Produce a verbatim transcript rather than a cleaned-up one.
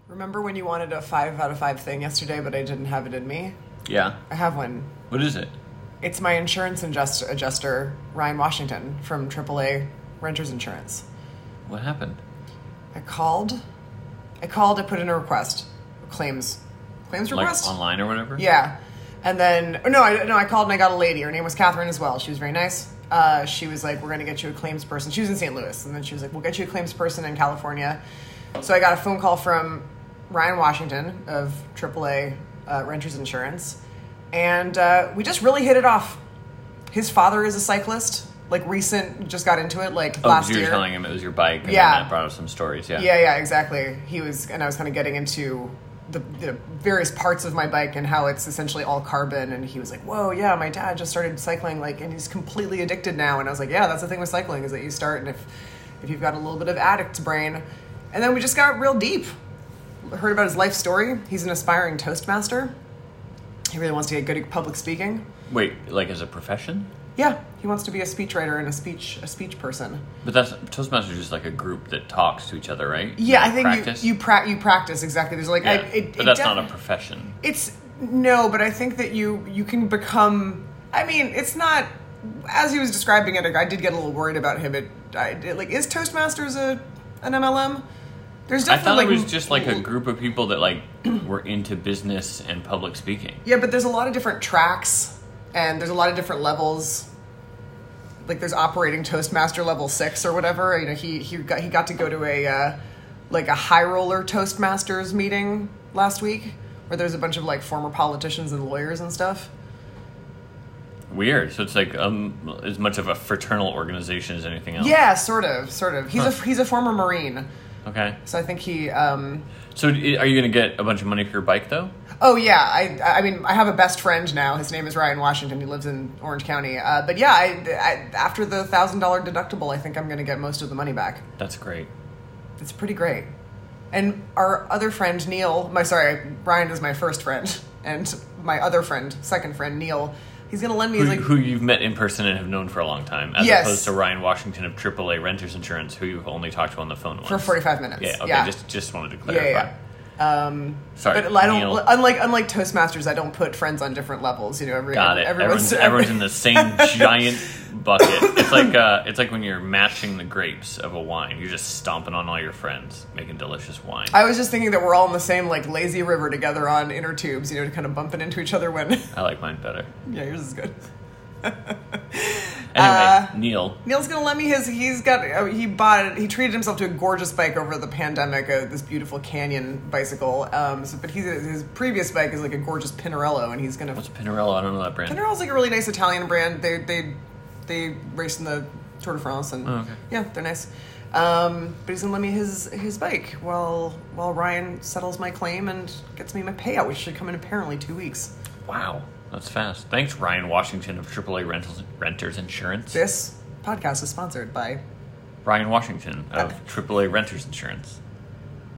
Remember when you wanted a five out of five thing yesterday, but I didn't have it in me? Yeah. I have one. What is it? It's my insurance adjuster, adjuster Ryan Washington from triple A Renters Insurance. What happened? I called. I called. I put in a request, a claims, claims request. Like online or whatever. Yeah, and then oh, no, I no, I called and I got a lady. Her name was Catherine as well. She was very nice. Uh, she was like, "We're going to get you a claims person." She was in Saint Louis, and then she was like, "We'll get you a claims person in California." So I got a phone call from Ryan Washington of triple A uh, Renters Insurance, and uh, we just really hit it off. His father is a cyclist. Like recent, just got into it like oh, last you were year. telling him it was your bike, and yeah. then that brought up some stories. Yeah, yeah, yeah, exactly. He was, and I was kind of getting into the, the various parts of my bike and how it's essentially all carbon. And he was like, "Whoa, yeah, my dad just started cycling, like, and he's completely addicted now." And I was like, "Yeah, that's the thing with cycling is that you start, and if if you've got a little bit of addict brain." And then we just got real deep. Heard about his life story. He's an aspiring Toastmaster. He really wants to get good at public speaking. Wait, like as a profession? Yeah, he wants to be a speechwriter and a speech a speech person. But that's Toastmasters is just like a group that talks to each other, right? Yeah, like I think practice? you you, pra- you practice exactly. There's like, Yeah, I, it, but it that's def- not a profession. It's no, but I think that you you can become. I mean, it's not as he was describing it. I did get a little worried about him. It, I, it like is Toastmasters a an M L M? There's I definitely thought it like, was just like a group of people that like were into business and public speaking. Yeah, but there's a lot of different tracks, and there's a lot of different levels. Like there's operating Toastmaster level six or whatever. You know, he he got he got to go to a uh, like a high roller Toastmasters meeting last week where there's a bunch of like former politicians and lawyers and stuff. Weird. So it's like um, as much of a fraternal organization as anything else. Yeah, sort of, sort of. He's Huh. a he's a former Marine, Okay. so I think he. Um, So are you going to get a bunch of money for your bike though? oh yeah, I I mean I have a best friend now. His name is Ryan Washington. He lives in Orange County. Uh, but yeah, I, I, after the thousand dollar deductible, I think I'm going to get most of the money back. That's great. It's pretty great. And our other friend, Neil, my sorry, Brian is my first friend, and my other friend, second friend, Neil, he's going to lend me Who, his, like... who you've met in person and have known for a long time, as Yes. opposed to Ryan Washington of triple A Renters Insurance, who you've only talked to on the phone once. For forty-five minutes. Yeah, okay, Yeah. just just wanted to Yeah, clarify. yeah, yeah. Um, Sorry, but I don't. Neil. Unlike unlike Toastmasters, I don't put friends on different levels. You know, every, Got it. Everyone's, Everyone's, everyone's in the same giant bucket. It's like uh, it's like when you're matching the grapes of a wine. You're just stomping on all your friends, making delicious wine. I was just thinking that we're all in the same like lazy river together on inner tubes. You know, to kind of bumping into each other when. I like mine better. Yeah, yours is good. Anyway, Uh, Neil. Neil's gonna lend me his. He's got. Uh, he bought. He treated himself to a gorgeous bike over the pandemic. Uh, this beautiful Canyon bicycle. Um, so, but he's his previous bike is like a gorgeous Pinarello, and he's gonna. What's Pinarello? I don't know that brand. Pinarello's like a really nice Italian brand. They they they race in the Tour de France, and Oh, okay. yeah, they're nice. Um, but he's gonna lend me his his bike while while Ryan settles my claim and gets me my payout, which should come in apparently two weeks. Wow, that's fast. Thanks, Ryan Washington of triple A Rentals, Renters Insurance. This podcast is sponsored by Ryan Washington of triple A Renters Insurance.